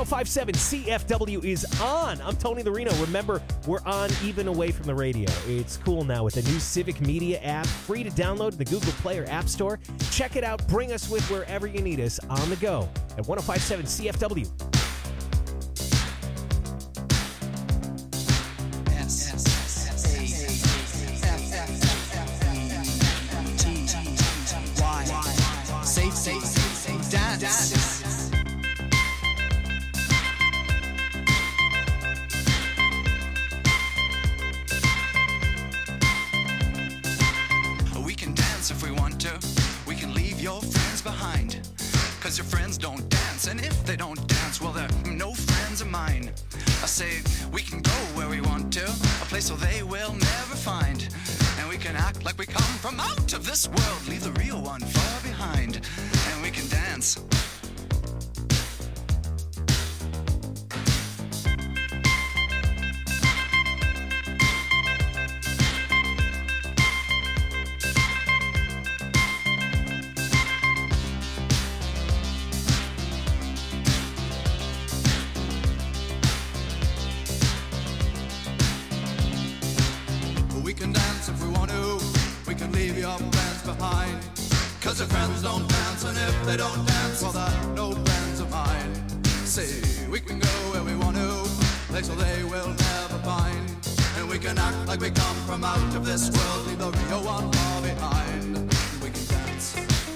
1057 CFW is on. I'm Tony the Reno. Remember, we're on even away from the radio. It's cool now with the new Civic Media app, free to download in the Google Play or App Store. Check it out. Bring us with wherever you need us on the go at 1057 CFW. Safe, dance. We can dance if we want to. We can leave your friends behind. 'Cause your friends don't dance, and if they don't dance, well, they're no friends of mine. I say we can go where we want to, a place where they will never find. And we can act like we come from out of this world, leave the real one far behind. And we can dance. We can dance if we want to. We can leave your friends behind. 'Cause your friends don't dance, and if they don't dance, well, they're no friends of mine. See, we can go where we want to, place where they will never find. And we can act like we come from out of this world, leave the real one far behind. And we can dance.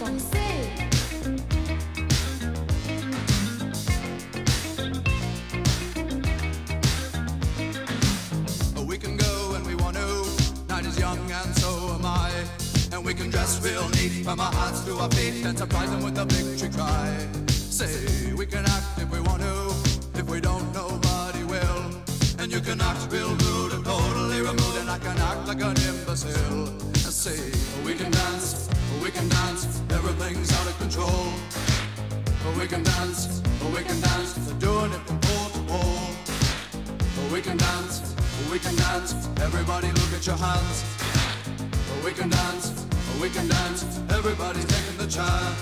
We can go when we want to. Night is young and so am I. And we can dress real neat from our hearts to our feet and surprise them with a victory cry. Say, we can act if we want to. If we don't, nobody will. And you can act real rude and totally removed, and I can act like an imbecile. And say, we can dance, everything's out of control. We can dance, doing it from pole to pole. We can dance, everybody look at your hands. We can dance, everybody's taking the chance.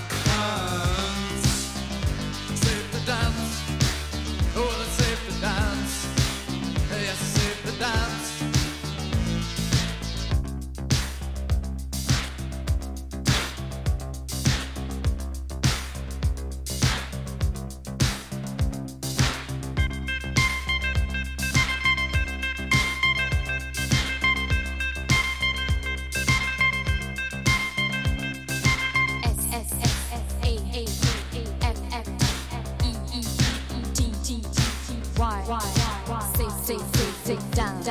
Safe to dance, oh, it's safe to dance. Yes, it's safe to dance. Sit down.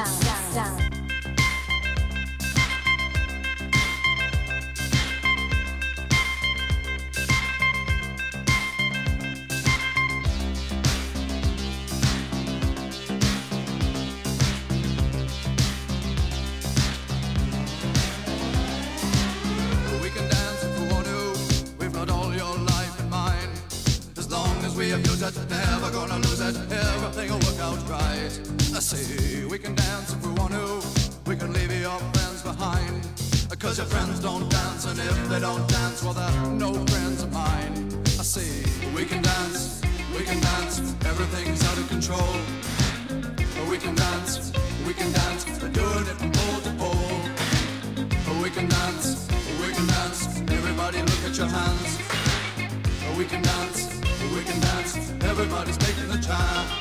We can dance if we want to. We've got all your life in mind. As long as we abuse it, never gonna lose it. Everything will work out right. I say we can dance if we want to. We can leave your friends behind. 'Cause your friends don't dance, and if they don't dance, well, they're no friends of mine. I say we can dance, everything's out of control. We can dance, we're doing it from pole to pole. We can dance, everybody look at your hands. We can dance, everybody's taking the chance.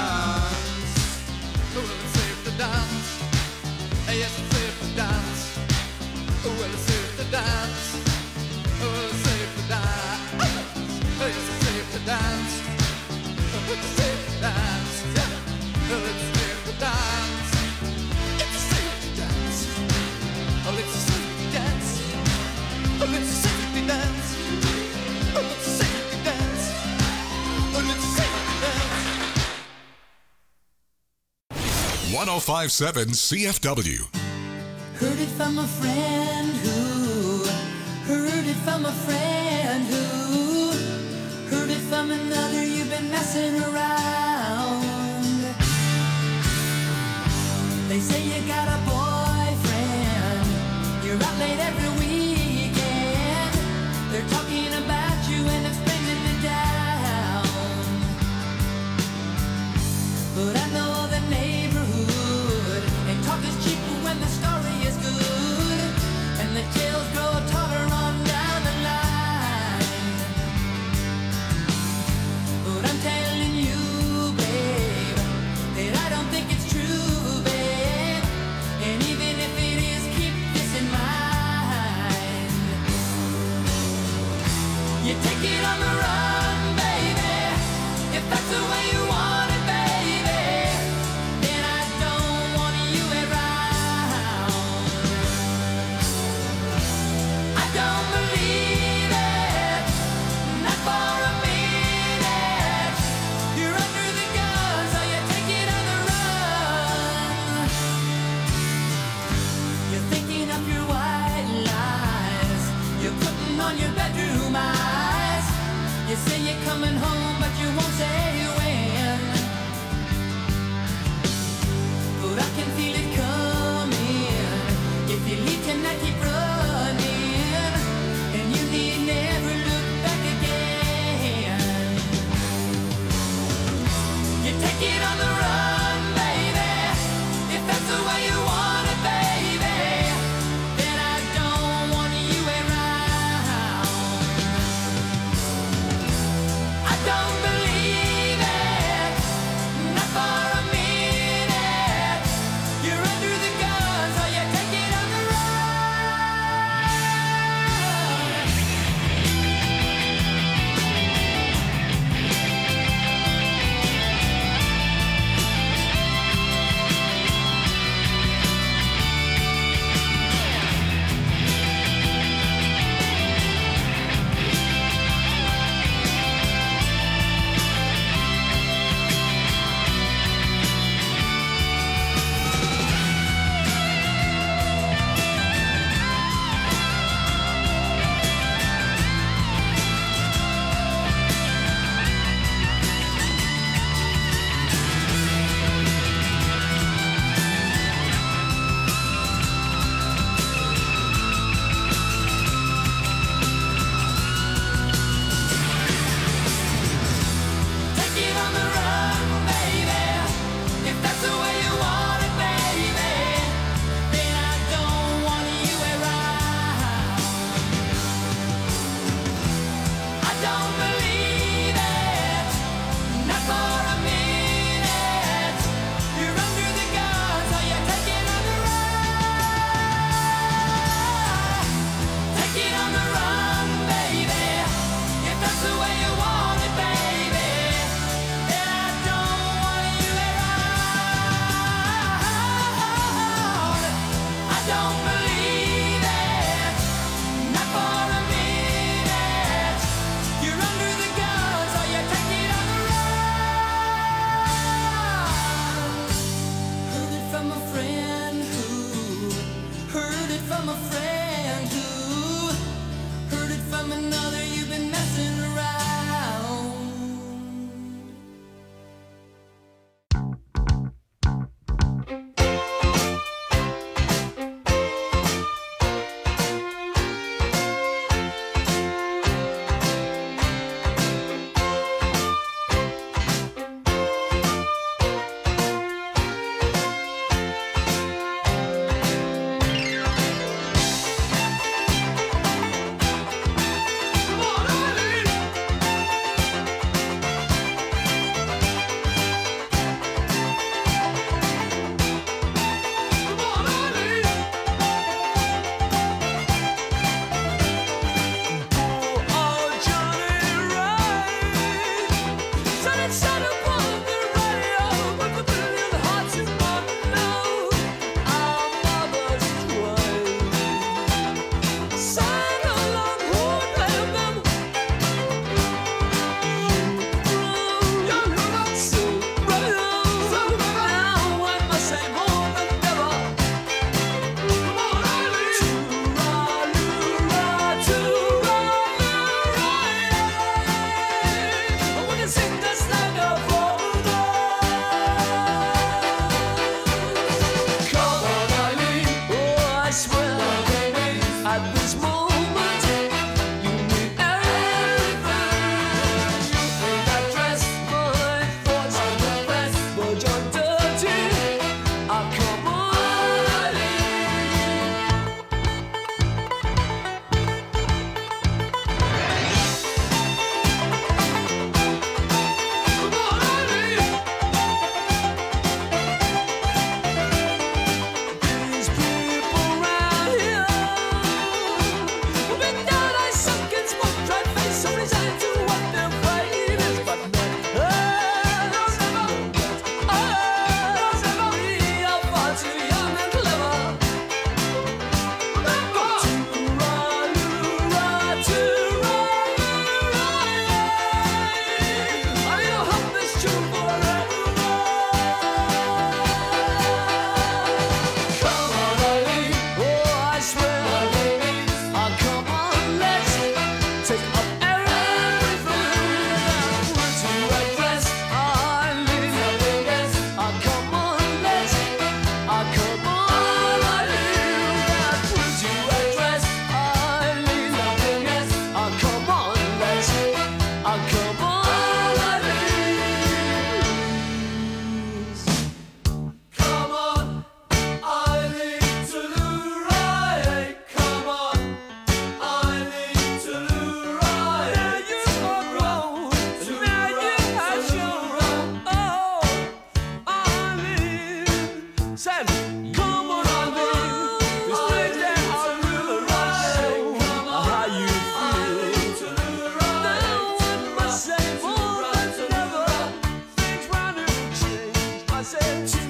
Well, it's safe to dance, yes, it's safe to dance. Well, it's safe to dance, well, it's safe to dance. Yes, it's safe to dance, it's safe to dance, yeah. Well, it's safe to dance, it's safe to dance. Oh, it's safe to dance, oh, it's safe to dance, oh, it's safe to dance, oh, it's safe to dance. 1057 CFW. Heard it from a friend who heard it from a friend who heard it from another. You've been messing around. They say you got a boyfriend. You're out late every weekend. They're talking about you and it's bringing me down. say you're coming home, but you won't say when. But I can feel it coming. If you leave tonight, keep running, and you need never look back again. You take it on the run, baby, if that's the way you want it, baby. Then I don't want you around. I Come on, darling. It's things that I really want to say. How you feel? Now what must say more than ever? Things round here will change. I said to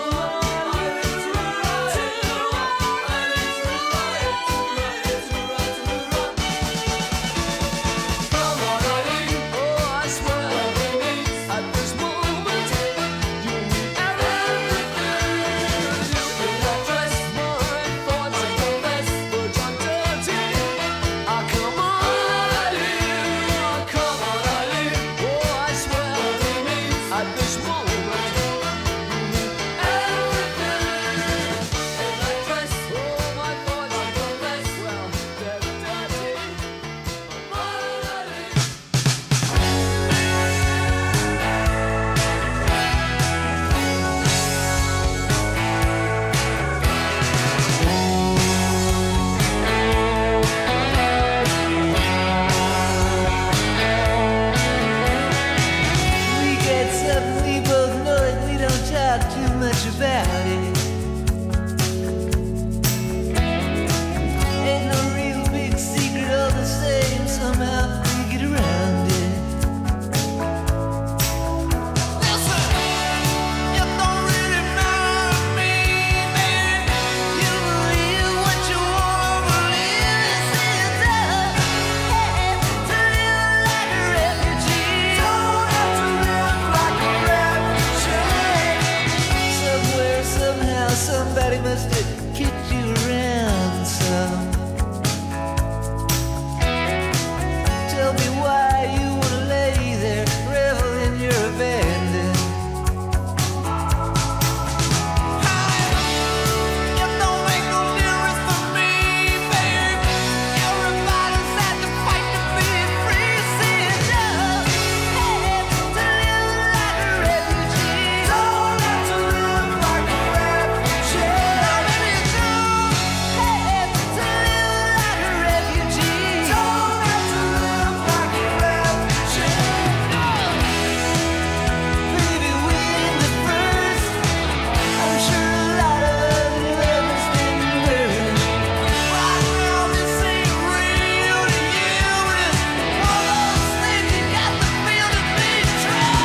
about it. Ain't no real big secret, all the same. Somehow we get around it. Listen, it don't really matter to me, man. You believe what you want to believe. It's up, hey, to live like a refugee. Don't have to live like a refugee. Somewhere, somehow, somebody must have kicked you around some. Tell me why you wanna lay there, revel in your abandon. It don't make no difference for me, babe. Everybody's had to fight to be free. See it up, hey, to live like a refugee. Don't have to live like a refugee. Now maybe you do, hey, to live like a refugee. Don't have to live like a refugee. Maybe we're the first. I'm sure a lot of lovers been hurt. Right now this ain't real to you. It's one of those things you got to feel to be true.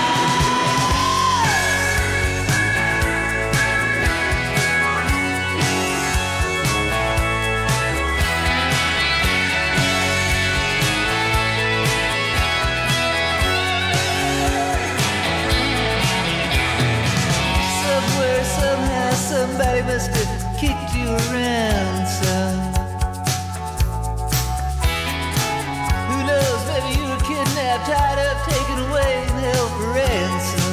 Somewhere, somehow, somebody must have kicked you around some. Who knows, maybe you were kidnapped, tied up, taken away, and held for ransom.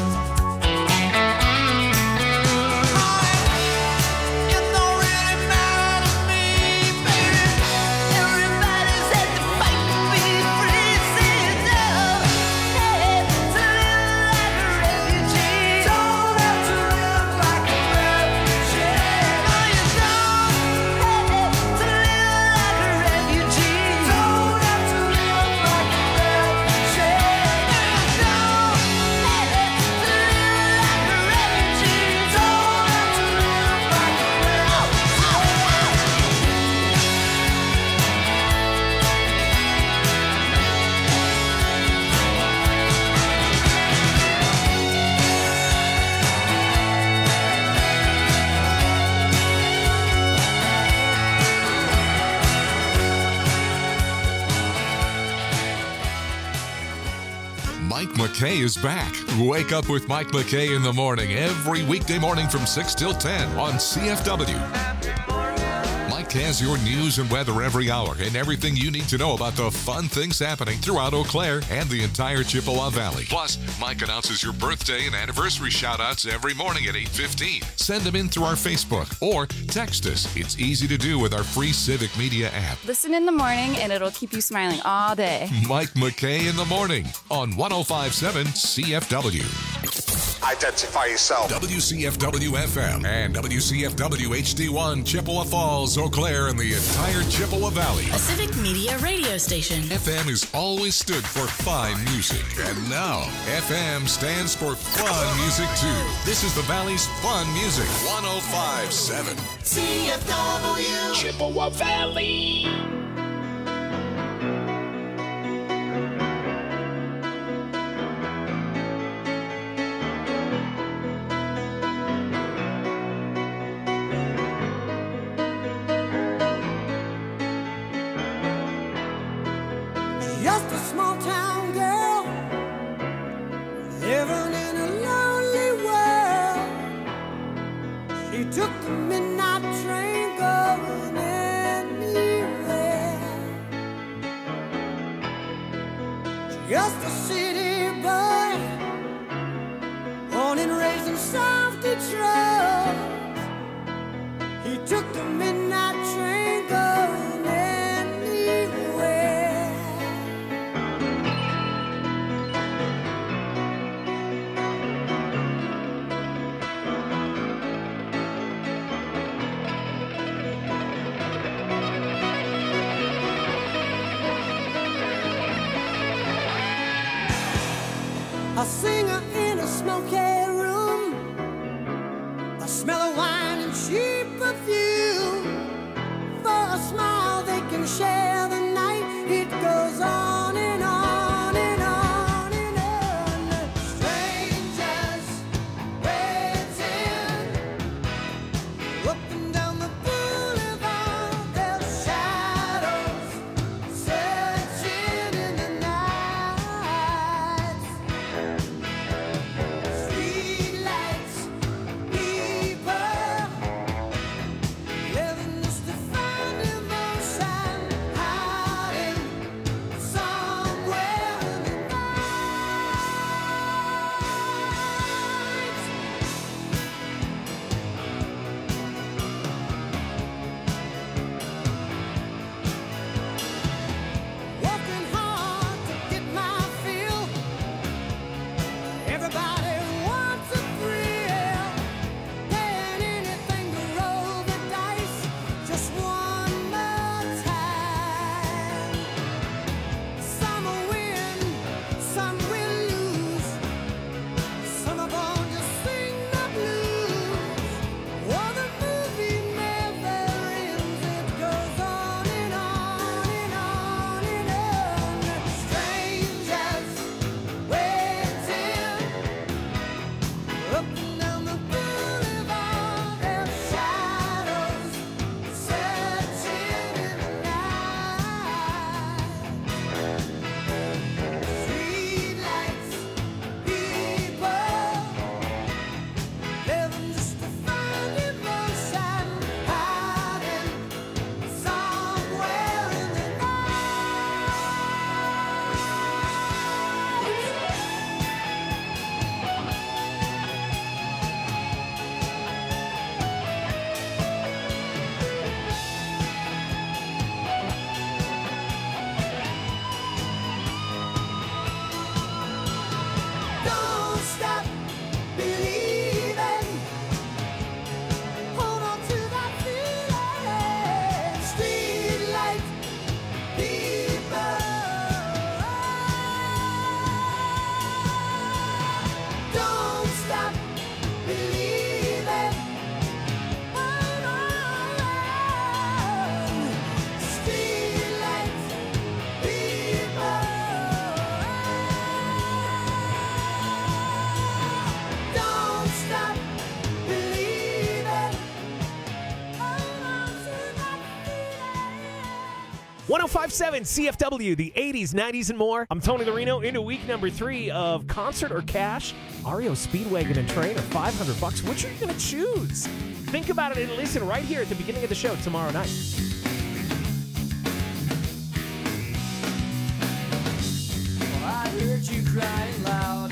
It don't really matter to me, baby. Everybody's had to fight to be free. See it up, hey, to live like a refugee. Don't have to live like a refugee. No, you don't, hey, to live like a refugee. Don't have to live like a refugee. No, you don't, hey, to live like a refugee. Don't have to live like a Mike McKay is back. Wake up with Mike McKay in the morning every weekday morning from 6 till 10 on CFW. Mike has your news and weather every hour and everything you need to know about the fun things happening throughout Eau Claire and the entire Chippewa Valley. Plus, Mike announces your birthday and anniversary shout-outs every morning at 8:15. Send them in through our Facebook or text us. It's easy to do with our free Civic Media app. Listen in the morning and it'll keep you smiling all day. Mike McKay in the morning on 105.7 CFW. Identify yourself. WCFW FM and WCFW HD1 Chippewa Falls, Eau Claire, and the entire Chippewa Valley. A Civic Media radio station. FM has always stood for fine music, and now FM stands for fun music too. This is the Valley's fun music. 105.7 CFW Chippewa Valley. Just a small town girl living in a lonely world. She took the midnight train going anywhere. Just a city boy, born and raised in South Detroit. He took the midnight train going anywhere. A singer in a smoky room, the smell of wine and cheap perfume. For a smile they can share the night. It goes on and on and on and on. Strangers waiting up and down the boulevard. Their shadows searching in the night. Streetlights, people living just to find emotion, hiding somewhere in the night. Working hard to get my fill. Everybody wants a thrill, paying anything to roll the dice just one more time. Some will win, some will lose. Some are born to sing the blues. Oh, the movie never ends. It goes on and on and on and on. Strangers waiting up and down the boulevard. Their shadows searching in the night. Streetlights, people living just to find emotion, hiding somewhere in the Don't stop believing. Hold on to that feeling. Streetlight people. Don't stop believing. Hold on. Streetlight people. Don't stop believing. Hold on to that feeling. 1057 CFW, the 80s, 90s, and more. I'm Tony Larino into week number 3 of Concert or Cash. REO Speedwagon and Train are $500. Which are you going to choose? Think about it and listen right here at the beginning of the show tomorrow night. I heard you crying loud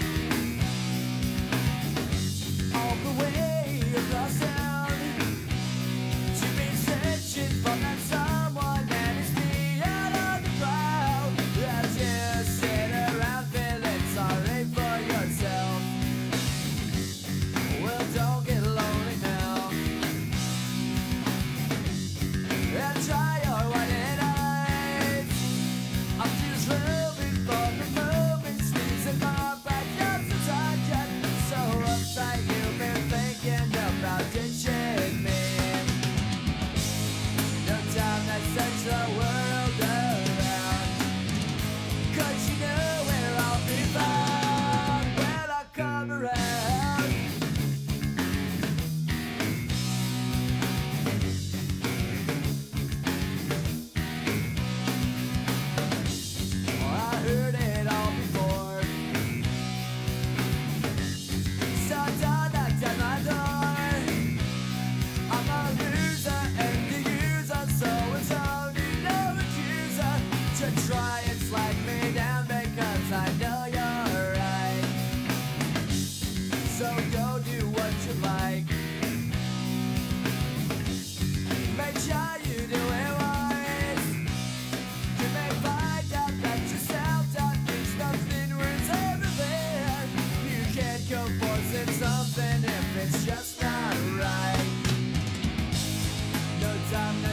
all the way across town. You've been searching for that someone that is beyond all the crowd. As you sit around feeling sorry for yourself.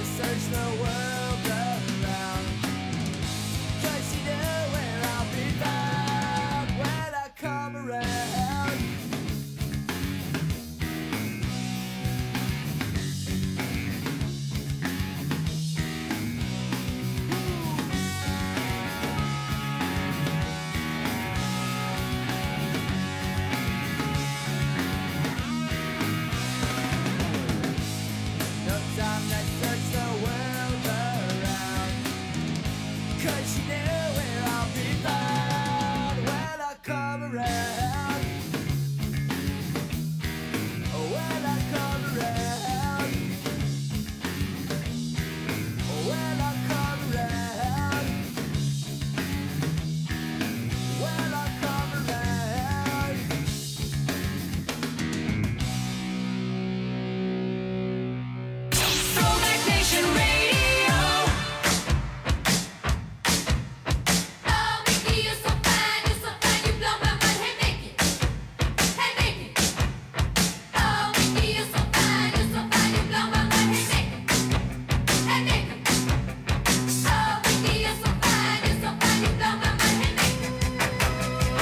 search the world around, 'cause you know where I'll be found when I come around. No time to search the world around, 'cause you know where I'll be found when I come around. When I come around. When I come around. When I come around. Throwback Nation Radio. Oh, Mickey, you're so fine, you blow my mind. Hey, Mickey, oh, Mickey, you're so fine, you blow my mind. Hey, Mickey, oh, Mickey, you're so fine, you blow my mind. Hey, Mickey.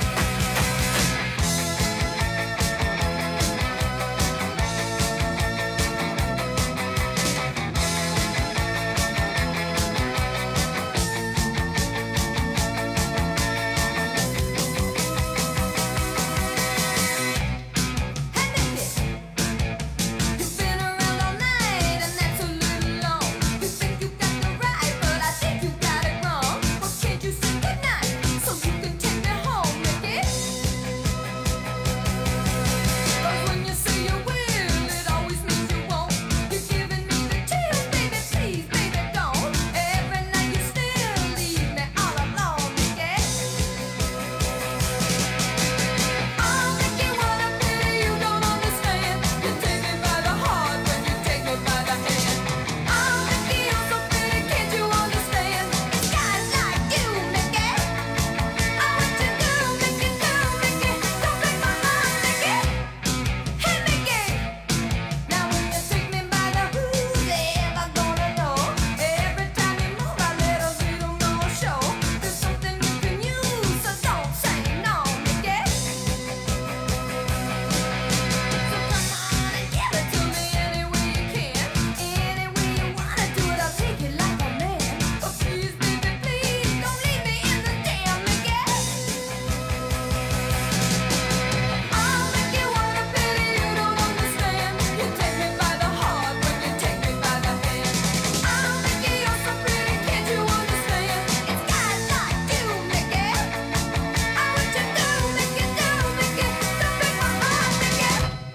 You've been around all night, and that's a little long. You think you got the right, but I think you got it wrong. Well, can't you say goodnight so you can take me home, Mickey? 'Cause when you say you will, it always means you won't. You're giving me the chills, baby, please, baby, don't. Every night you still leave me all alone, Mickey. Oh, Mickey, what a pity you don't understand. You take me by the heart when you take me by the hand. Oh, Mickey, you're so pretty, can't you understand? It's guys like you, Mickey. Oh, what you do, Mickey, don't break my heart, Mickey. Hey, Mickey. Now when you take me by the who's ever gonna know? Every time you move, I let a little more show. There's something you can use, so don't say no, Mickey. So come on and give it to me any way you can. Any way you wanna do it, I'll take it like a man. But please, baby, please, don't leave me in the damn, Mickey. Oh, Mickey, what a pity you don't understand. You take me by the heart when you take me by the hand. Oh, Mickey, you're so pretty, can't you understand? It's guys like you, Mickey. Oh, what you do, Mickey, don't break my heart, Mickey.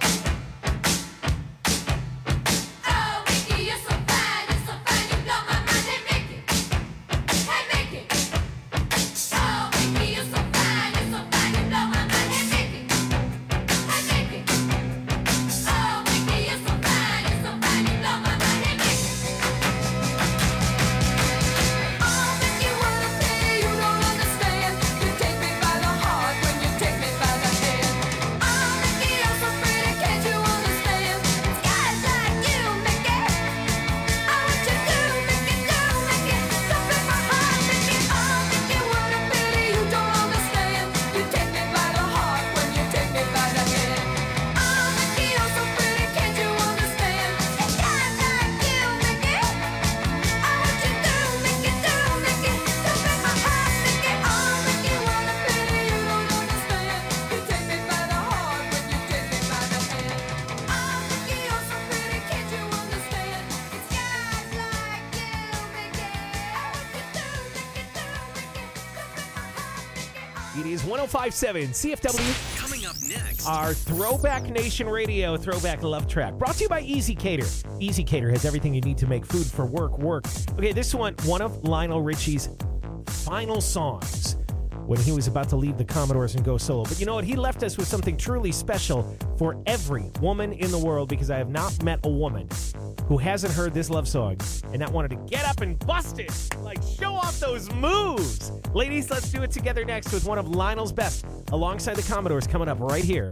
Oh, Mickey, you're so fine, you blow my mind. Hey, Mickey, hey, Mickey. Oh, Mickey, you're so fine, you blow my mind. Hey, Mickey, hey, Mickey. Oh, Mickey, you're so fine, you blow my mind. Hey, Mickey. Oh, Mickey, what a pity you don't understand. You take me by the heart when you take me by the hand. Oh, Mickey, you're so pretty, can't you understand? It's guys like you, Mickey. Oh, what you do, Mickey, don't break my heart, Mickey. Oh, Mickey, what a pity you don't understand. You take me by the heart when you take me by the hand. Oh, Mickey, you're so pretty, can't you understand? It's guys like you, Mickey. Oh, what you do, Mickey, don't break my heart, Mickey. Oh, Mickey, what a pity you don't understand. You take me by the heart when you take me by the hand. Oh, Mickey, you're so pretty, can't you understand? It's guys like you, Mickey. Oh, what you do, Mickey, don't break my heart, Mickey. It is 105.7 CFW. Coming up next. Our Throwback Nation Radio Throwback Love Track, brought to you by Easy Cater. Easy Cater has everything you need to make food for work. Okay, this one of Lionel Richie's final songs when he was about to leave the Commodores and go solo. But you know what? He left us with something truly special for every woman in the world, because I have not met a woman who hasn't heard this love song and not wanted to get up and bust it. Like, show off those moves. Ladies, let's do it together next with one of Lionel's best alongside the Commodores coming up right here.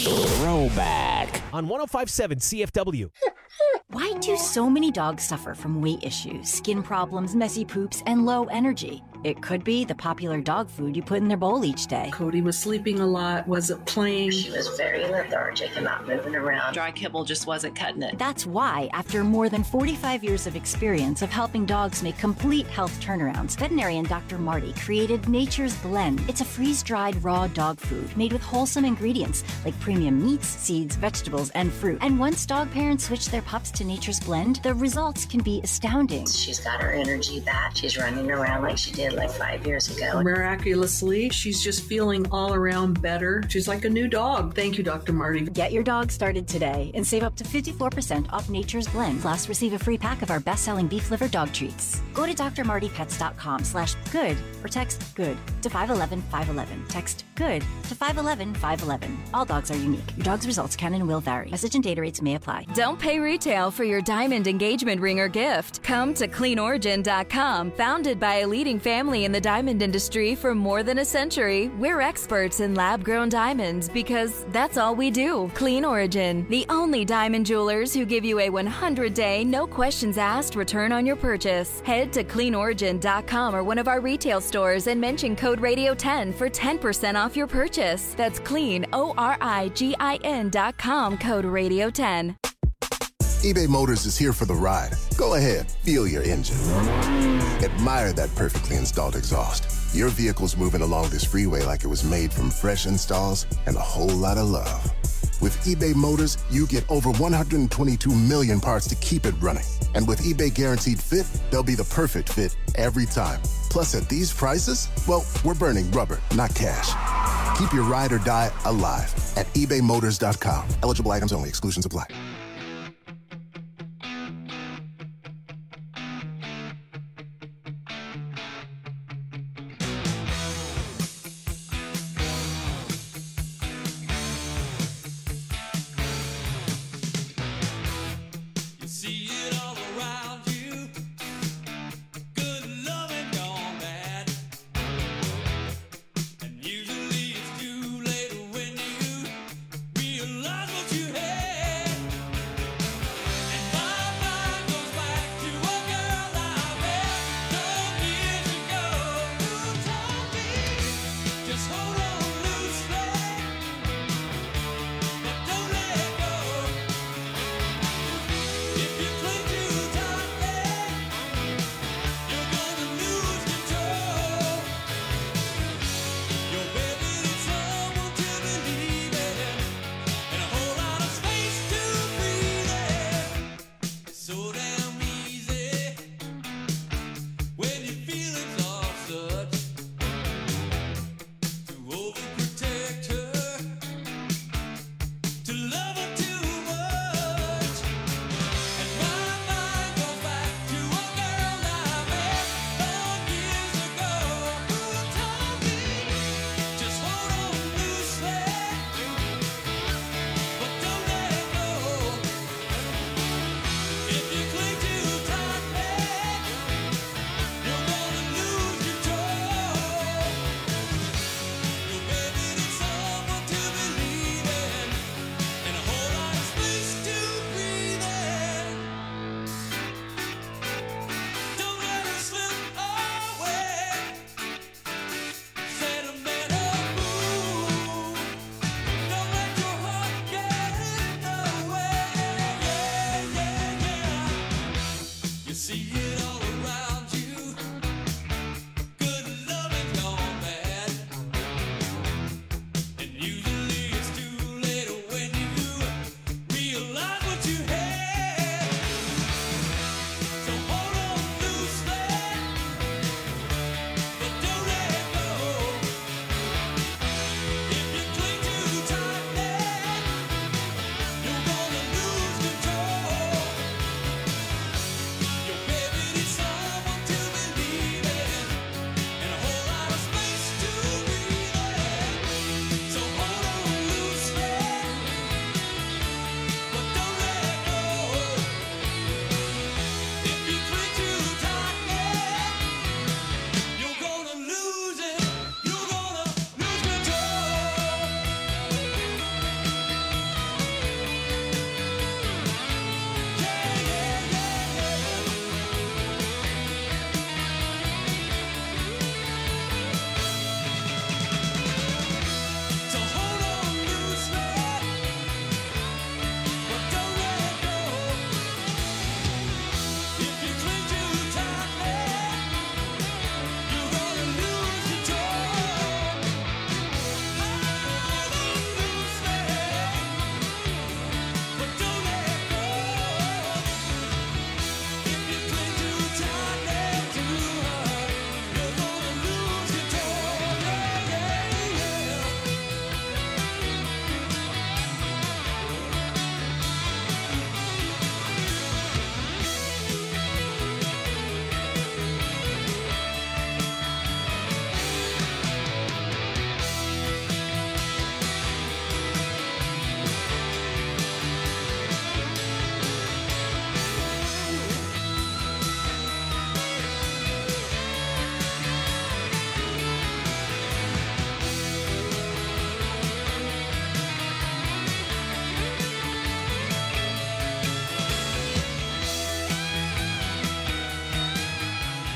Throwback. On 105.7 CFW. Why do so many dogs suffer from weight issues, skin problems, messy poops, and low energy? It could be the popular dog food you put in their bowl each day. Cody was sleeping a lot, wasn't playing. She was very lethargic and not moving around. Dry kibble just wasn't cutting it. That's why, after more than 45 years of experience of helping dogs make complete health turnarounds, veterinarian Dr. Marty created Nature's Blend. It's a freeze-dried raw dog food made with wholesome ingredients like premium meats, seeds, vegetables, and fruit. And once dog parents switch their pups to Nature's Blend, the results can be astounding. She's got her energy back. She's running around like she did like 5 years ago. Miraculously, she's just feeling all around better. She's like a new dog. Thank you, Dr. Marty. Get your dog started today and save up to 54% off Nature's Blend. Plus, receive a free pack of our best-selling beef liver dog treats. Go to drmartypets.com/good or text GOOD to 511-511. Text GOOD to 511-511. All dogs are unique. Your dog's results can and will vary. Message and data rates may apply. Don't pay retail for your diamond engagement ring or gift. Come to CleanOrigin.com. Founded by a leading family in the diamond industry for more than a century, we're experts in lab-grown diamonds because that's all we do. Clean Origin, the only diamond jewelers who give you a 100-day, no questions asked return on your purchase. Head to CleanOrigin.com or one of our retail stores and mention code Radio10 for 10% off your purchase. That's CleanOrigin.com, code Radio10. eBay Motors is here for the ride. Go ahead, feel your engine. Admire that perfectly installed exhaust. Your vehicle's moving along this freeway like it was made from fresh installs and a whole lot of love. With eBay Motors, you get over 122 million parts to keep it running. And with eBay Guaranteed Fit, they'll be the perfect fit every time. Plus, at these prices, well, we're burning rubber, not cash. Keep your ride or die alive at ebaymotors.com. Eligible items only. Exclusions apply.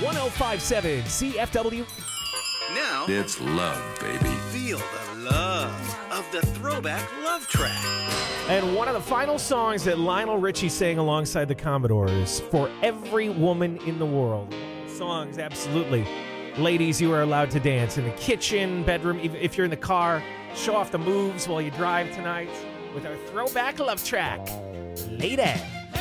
1057 CFW. Now it's love, baby. Feel the love of the throwback love track. And one of the final songs that Lionel Richie sang alongside the Commodores, For Every Woman in the World. Songs, absolutely. Ladies, you are allowed to dance in the kitchen, bedroom, if you're in the car. Show off the moves while you drive tonight with our throwback love track. Lady.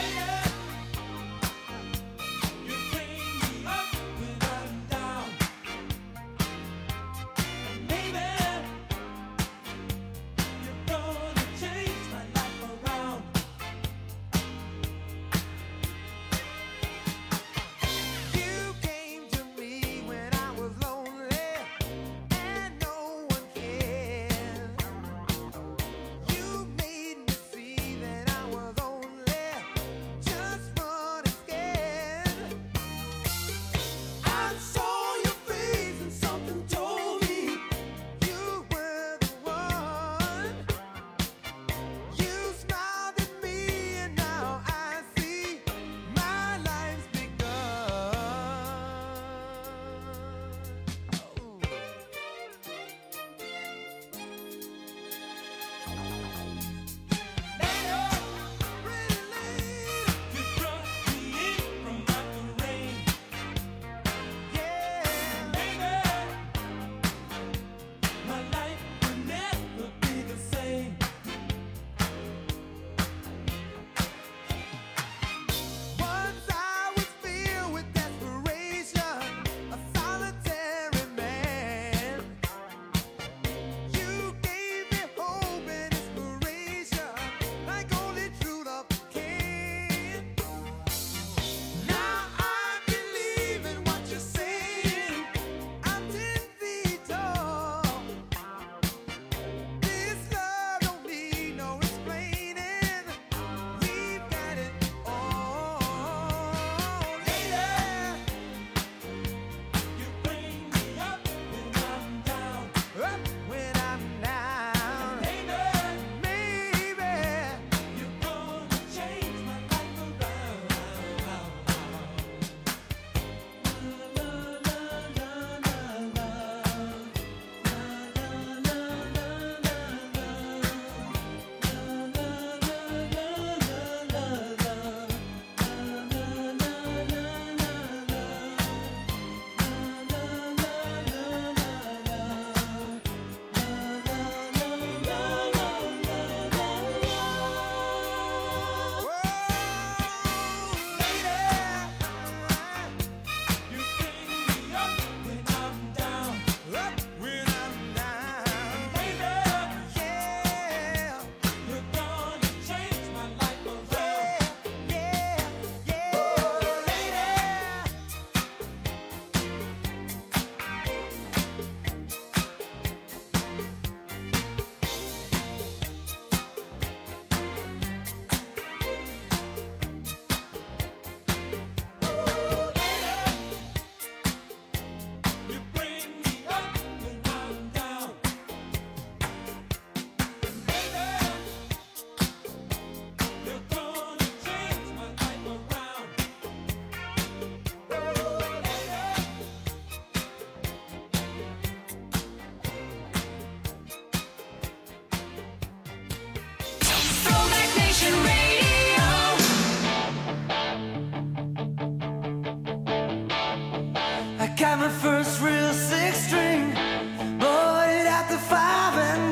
Got my first real six string, bought it at the 5 and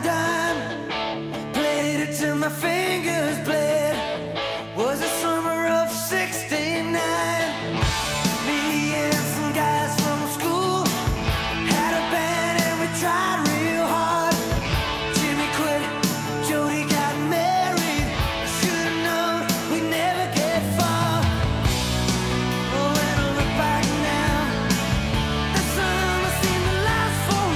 dime, played it till my fingers bled. Was the summer of '69. Me and some guys from school had a band and we tried real hard. Jimmy quit, Jody got married. Should've known we'd never get far. Oh, when I look back now, the summer seemed to last forever.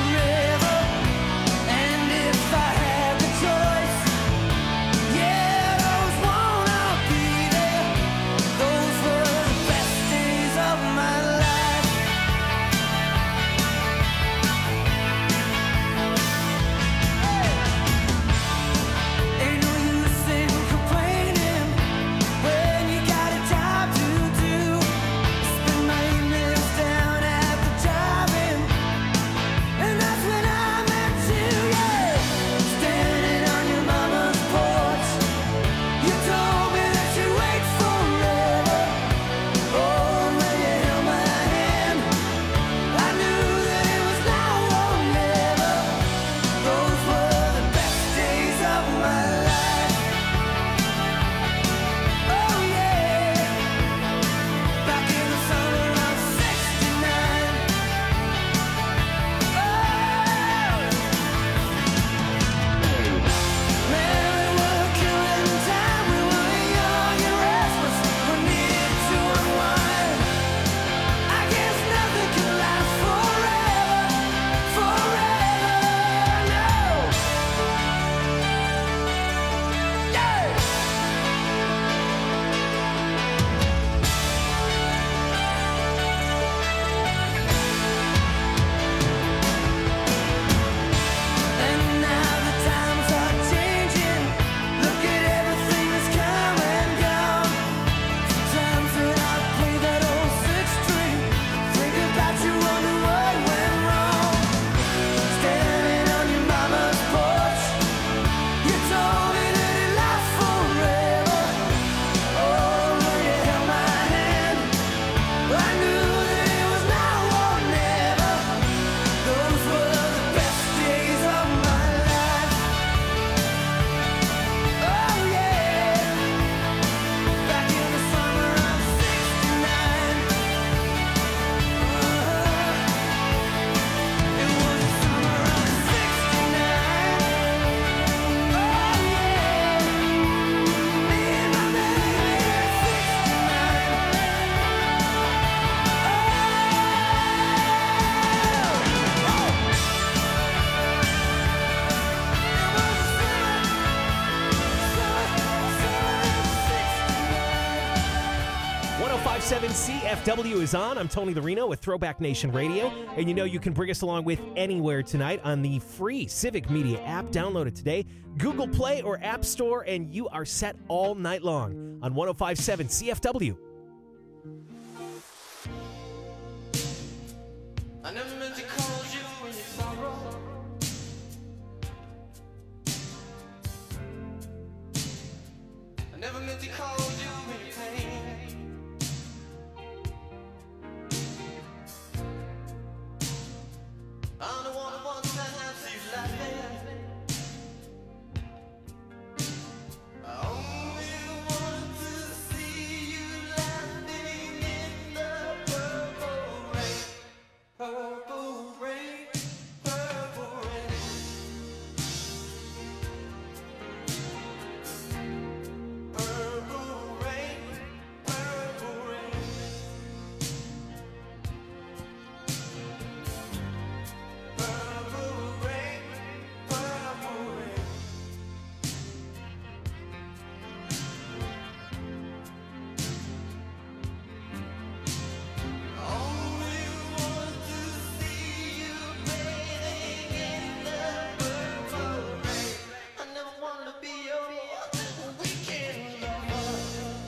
105.7 CFW is on. I'm Tony the Reno with Throwback Nation Radio. And you know you can bring us along with anywhere tonight on the free Civic Media app. Download it today. Google Play or App Store, and you are set all night long on 105.7 CFW. I never meant to call you in your sorrow. I never meant to call you in your pain. I'm the one who wants to have you laughing. I only want to see you laughing in the purple rain. Purple rain, purple rain. Purple rain, purple rain. Purple rain, purple rain. Only want to see you bathing in the purple rain. I never want to be your weekend lover.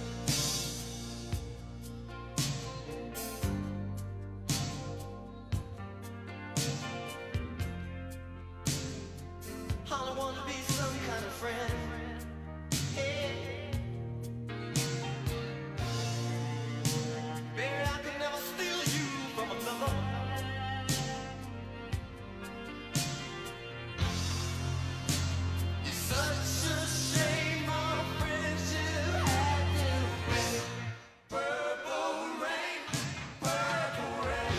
I want to be some kind of friend. Hey. Baby, I could never steal you from another. It's such a shame our friendship had to end. Purple rain, purple rain.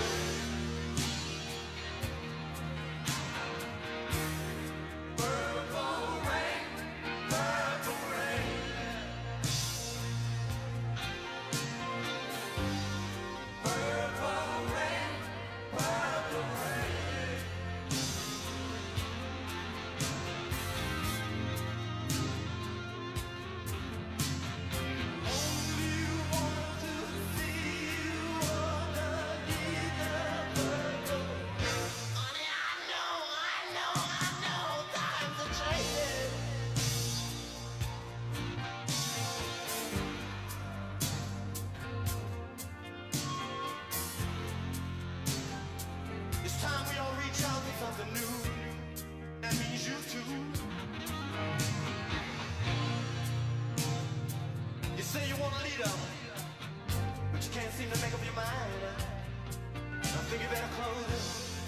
Purple rain, purple rain. Purple rain, purple rain. Only want to see you underneath the purple rain. Honey, I know, times are changing. It's time we all reach out for something new. That means you too. You say you want a leader, but you can't seem to make up your mind. I think you better close it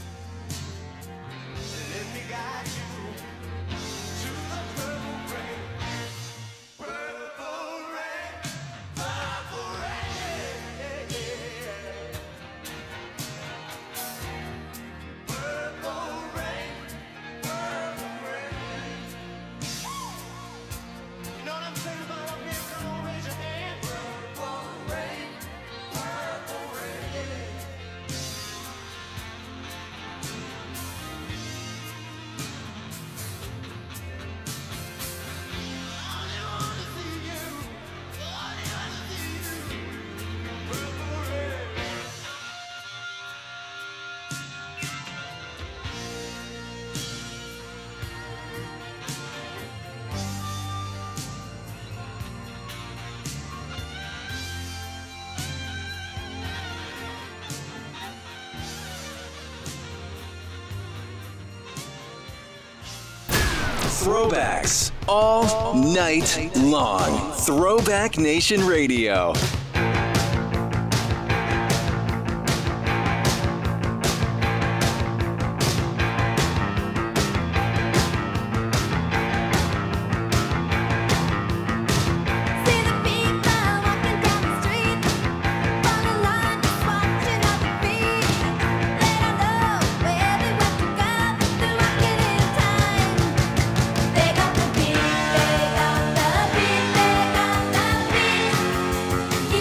and let me guide you to the purple rain. Purple rain, purple rain. Purple rain, purple rain. You know what I'm saying about up here? Come on, raise your hand. Purple rain, purple rain. Throwbacks all night long. Throwback Nation Radio. They got the beat, they got the beat, they got the beat.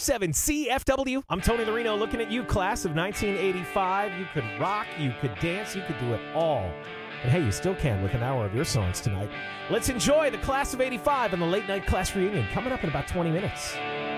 1057 CFW. I'm Tony Lorino looking at you, class of 1985. You could rock, you could dance, you could do it all. And hey, you still can with an hour of your songs tonight. Let's enjoy the class of 85 and the late night class reunion coming up in about 20 minutes.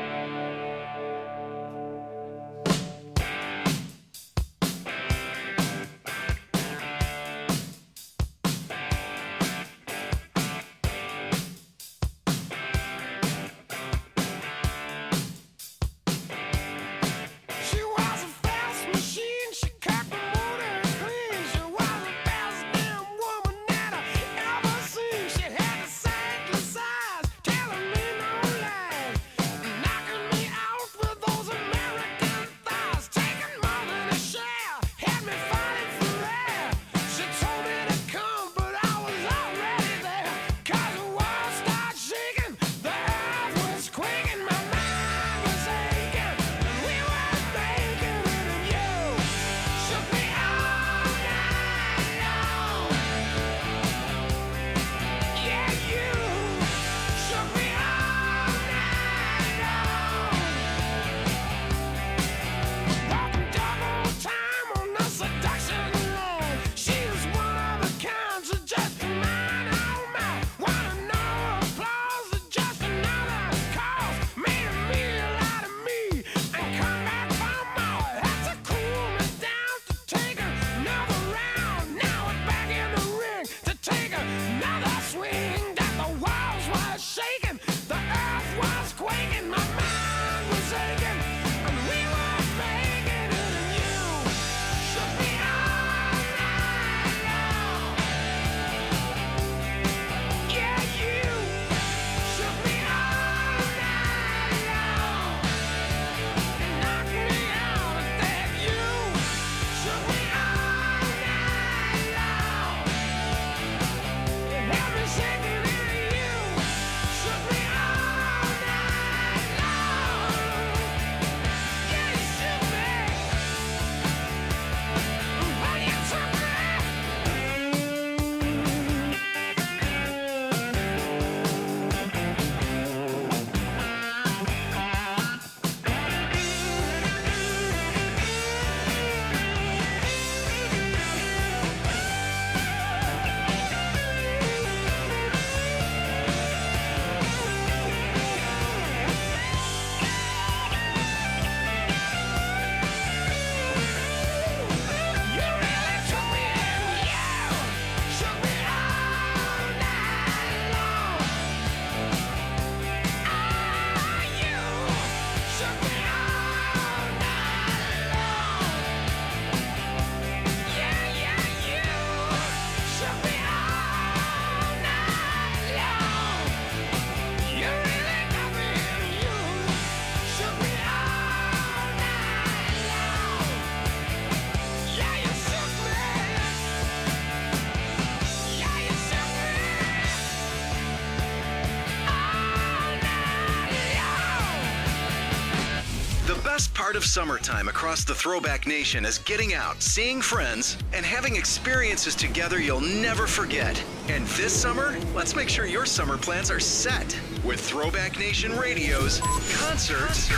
Part of summertime across the Throwback Nation is getting out, seeing friends, and having experiences together you'll never forget. And this summer, let's make sure your summer plans are set with Throwback Nation Radio's Concerts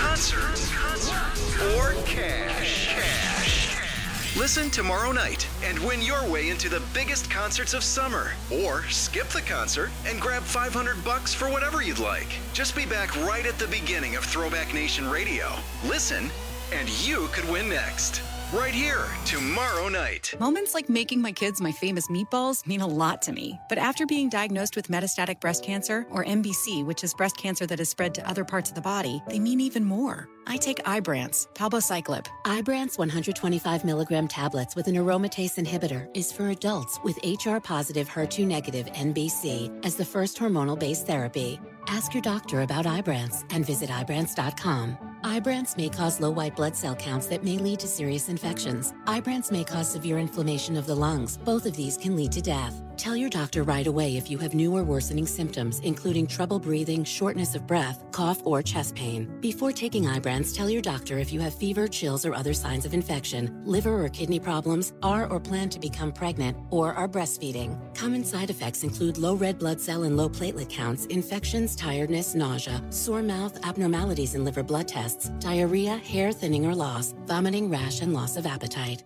or Cash. Listen tomorrow night and win your way into the biggest concerts of summer. Or skip the concert and grab $500 for whatever you'd like. Just be back right at the beginning of Throwback Nation Radio. Listen, and you could win next. Right here, tomorrow night. Moments like making my kids my famous meatballs mean a lot to me. But after being diagnosed with metastatic breast cancer, or MBC, which is breast cancer that has spread to other parts of the body, they mean even more. I take Ibrance, palbociclib. Ibrance 125 milligram tablets with an aromatase inhibitor is for adults with HR-positive, HER2-negative NBC as the first hormonal-based therapy. Ask your doctor about Ibrance and visit Ibrance.com. Ibrance may cause low white blood cell counts that may lead to serious infections. Ibrance may cause severe inflammation of the lungs. Both of these can lead to death. Tell your doctor right away if you have new or worsening symptoms, including trouble breathing, shortness of breath, cough, or chest pain. Before taking Ibrance, tell your doctor if you have fever, chills, or other signs of infection, liver or kidney problems, are or plan to become pregnant, or are breastfeeding. Common side effects include low red blood cell and low platelet counts, infections, tiredness, nausea, sore mouth, abnormalities in liver blood tests, diarrhea, hair thinning or loss, vomiting, rash, and loss of appetite.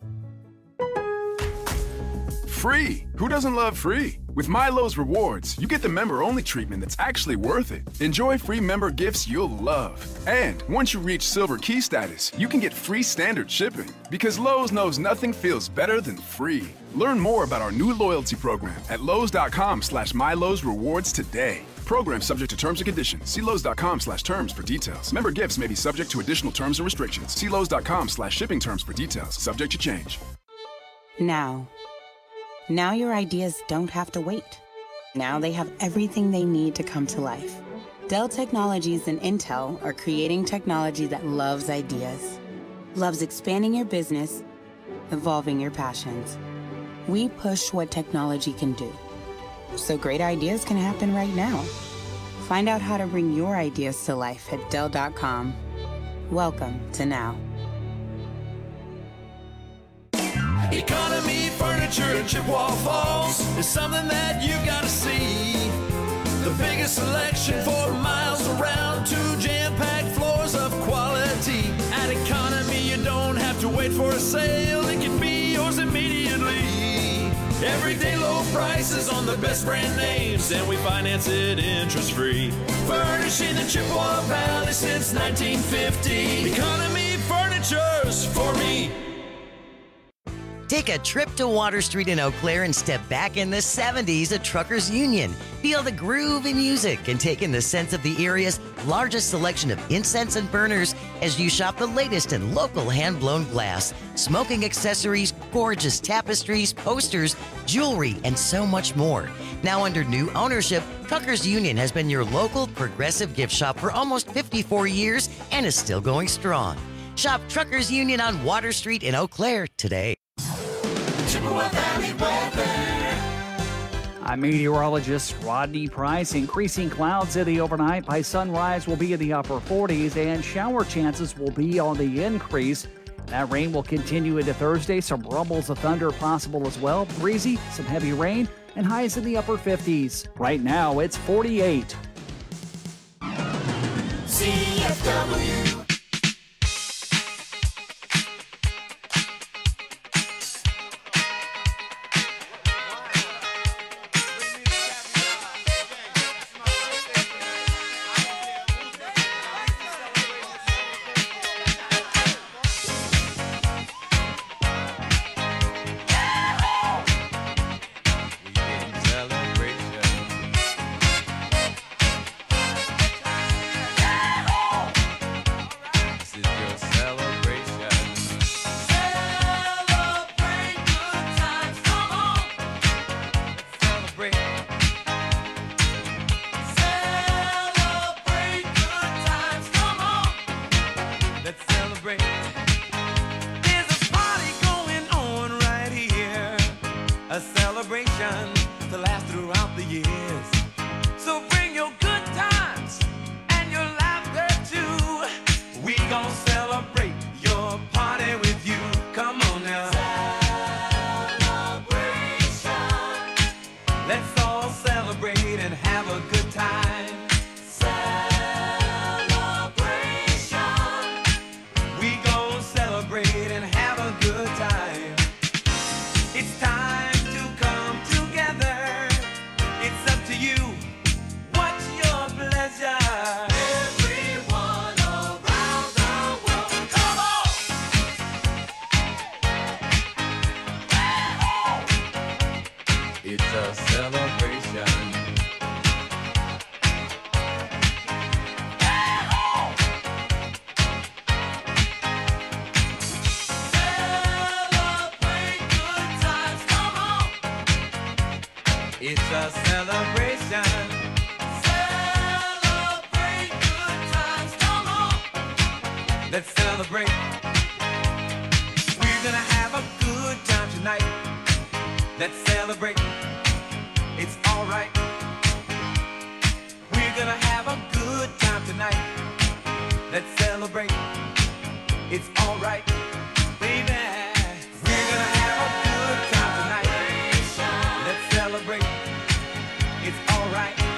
Free! Who doesn't love free? With MyLowe's Rewards, you get the member-only treatment that's actually worth it. Enjoy free member gifts you'll love. And once you reach Silver Key status, you can get free standard shipping. Because Lowe's knows nothing feels better than free. Learn more about our new loyalty program at Lowe's.com/MyLowe's Rewards today. Program subject to terms and conditions. See Lowe's.com/terms for details. Member gifts may be subject to additional terms and restrictions. See Lowe's.com/shipping terms for details. Subject to change. Now your ideas don't have to wait. Now they have everything they need to come to life. Dell Technologies and Intel are creating technology that loves ideas, loves expanding your business, evolving your passions. We push what technology can do, so great ideas can happen right now. Find out how to bring your ideas to life at Dell.com. Welcome to Now. Economy Furniture in Chippewa Falls is something that you gotta see. The biggest selection for miles around, 2 jam-packed floors of quality. At Economy, you don't have to wait for a sale. It can be yours immediately. Everyday low prices on the best brand names, and we finance it interest-free. Furnishing the Chippewa Valley since 1950. Economy Furniture's for me. Take a trip to Water Street in Eau Claire and step back in the 70s at Truckers Union. Feel the groove in music and take in the sense of the area's largest selection of incense and burners as you shop the latest in local hand-blown glass, smoking accessories, gorgeous tapestries, posters, jewelry, and so much more. Now under new ownership, Truckers Union has been your local progressive gift shop for almost 54 years and is still going strong. Shop Truckers Union on Water Street in Eau Claire today. Chippewa Valley weather. I'm meteorologist Rodney Price. Increasing clouds in the overnight. By sunrise will be in the upper 40s, and shower chances will be on the increase. That rain will continue into Thursday. Some rumbles of thunder possible as well. Breezy, some heavy rain, and highs in the upper 50s. Right now, it's 48. CFW. It's a celebration. Celebrate good times, come on. Let's celebrate. We're gonna have a good time tonight. Let's celebrate. It's alright. We're gonna have a good time tonight. Let's celebrate. It's alright, baby. We're gonna have a good time tonight. Let's celebrate. It's alright.